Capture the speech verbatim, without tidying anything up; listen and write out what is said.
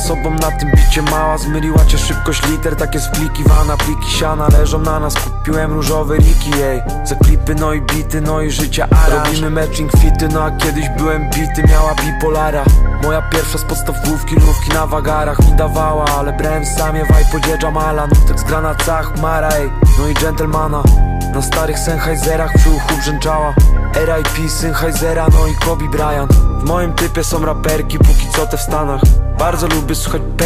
sobą na tym bicie mała. Zmyliła cię szybkość liter, tak jest wklikiwana. Pliki siana leżą na nas, kupiłem różowe riki, jej. Za klipy, no i bity, no i życia ara. Robimy matching fity, no a kiedyś byłem bity, miała bipolara. Moja pierwsza z podstawówki, lówki na wagarach mi dawała, ale brałem sam je vibe Jamala. Nutek z granacach, Mara, ej, no i gentlemana. Na starych Sennheiserach przy uchu brzęczała R I P Sennheisera, no i Kobe Bryant. W moim typie są raperki, póki co te w Stanach. Bardzo lubię słuchać